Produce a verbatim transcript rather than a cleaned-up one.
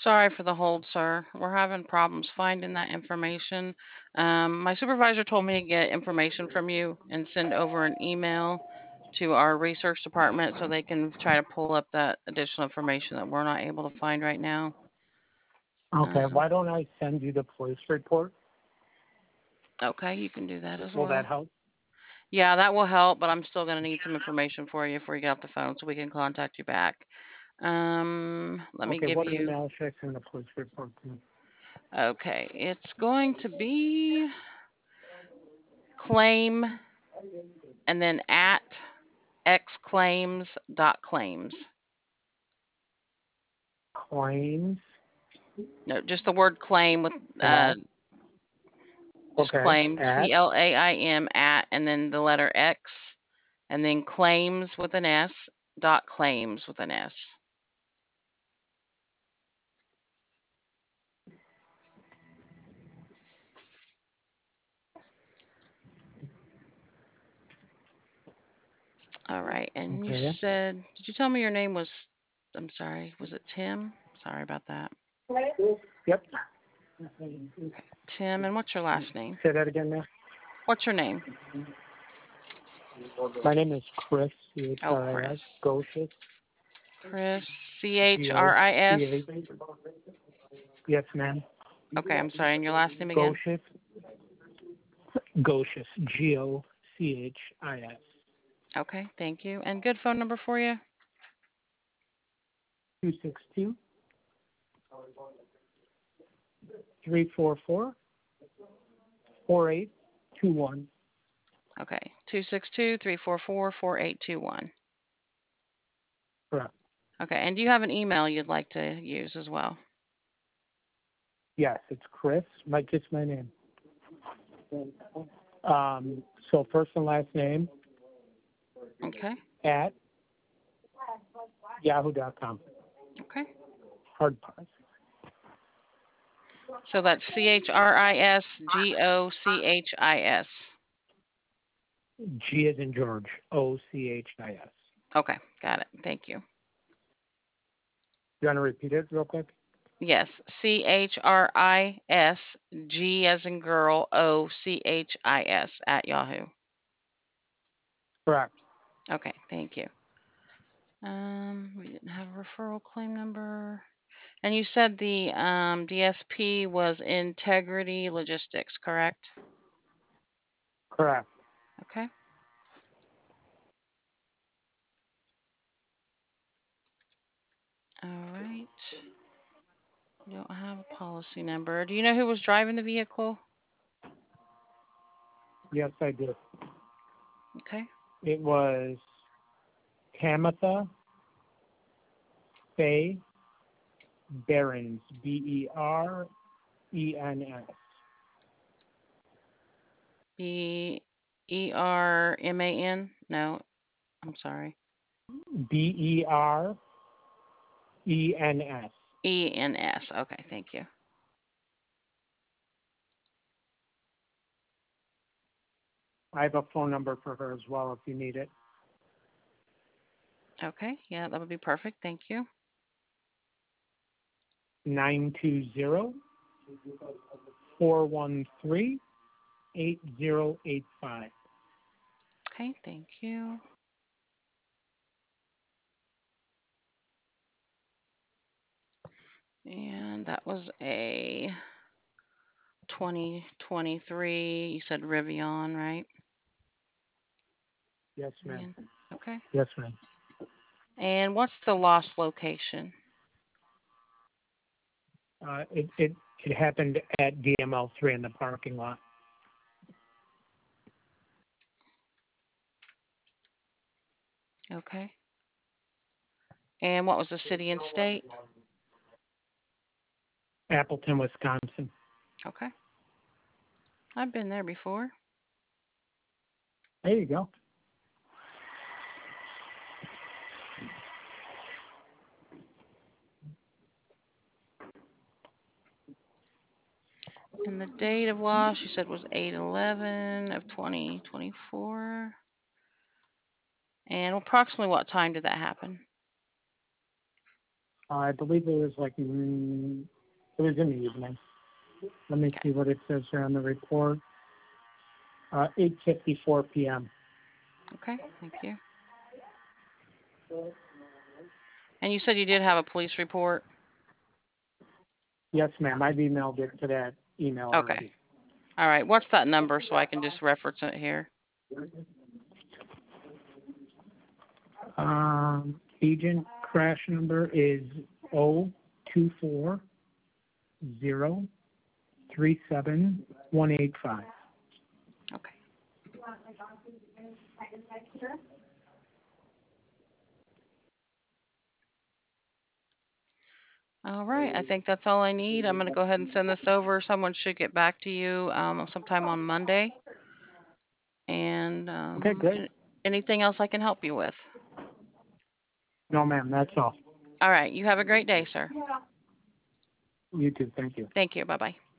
Sorry for the hold, sir. We're having problems finding that information. Um, my supervisor told me to get information from you and send over an email to our research department so they can try to pull up that additional information that we're not able to find right now. Okay, Um, why don't I send you the police report? okay, you can do that as Will well. that help? Yeah, that will help, but I'm still going to need some information for you before you get off the phone so we can contact you back. Um, let me Okay, give what you. email should I send the police report to? Okay, it's going to be claim and then at xclaims.claims. Claims. No, just the word claim with uh, At. just Okay, claim, at. C L A I M, at, and then the letter X, and then claims with an S, dot claims with an S. All right, and you Okay. said, did you tell me your name was, I'm sorry, was it Tim? Sorry about that. Yep. Tim, and what's your last name? Say that again, ma'am. What's your name? My name is Chris, C H Oh, R I S, Chris. Gocious, Chris, C H G R O I C S. H. Yes, ma'am. Okay, I'm sorry, and your last name again? Gocious, Gocious, G O C H I S. Okay, thank you. And good phone number for you? two six two, three four four, four eight two one. Okay, two six two, three four four, four eight two one. Correct. Okay, and do you have an email you'd like to use as well? Yes, it's Chris, my, just my name. Um, so first and last name Okay, at yahoo dot com. okay. Hard pass. So that's C H R I S G O C H I S. G as in George, O C H I S. Okay, got it. Thank you. You want to repeat it real quick? Yes, C H R I S G as in girl, O C H I S at Yahoo. Correct. Okay, thank you. Um, we didn't have a referral claim number. And you said the um, D S P was Integrity Logistics, correct? Correct. Okay. All right. We don't have a policy number. Do you know who was driving the vehicle? Yes, I do. Okay. It was Tamitha Faye Berens, B E R E N S. B E R M A N? No, I'm sorry. B E R E N S. E N S. Okay, thank you. I have a phone number for her as well if you need it. Okay, yeah, that would be perfect. Thank you. nine two zero, four one three, eight zero eight five. Okay, thank you. And that was a twenty twenty-three, you said Rivian, right? Yes, ma'am. Rivian. Okay. Yes, ma'am. And what's the lost location? Uh, it, it, it happened at D M L three in the parking lot. Okay. And what was the city and state? Appleton, Wisconsin. Okay. I've been there before. There you go. And the date of loss, you said, was eight eleven of twenty twenty-four. And approximately what time did that happen? I believe it was like, mm, it was in the evening. Let me Okay. see what it says here on the report. Uh, eight fifty-four p.m. Okay, thank you. And you said you did have a police report? Yes, ma'am. I've emailed it to that email Okay. already. All right. What's that number so I can just reference it here? Um, agent crash number is O two four zero three seven one eight five. Okay. All right. I think that's all I need. I'm going to go ahead and send this over. Someone should get back to you um, sometime on Monday. And Okay, um, great. anything else I can help you with? No, ma'am. That's all. All right. You have a great day, sir. You too. Thank you. Thank you. Bye-bye.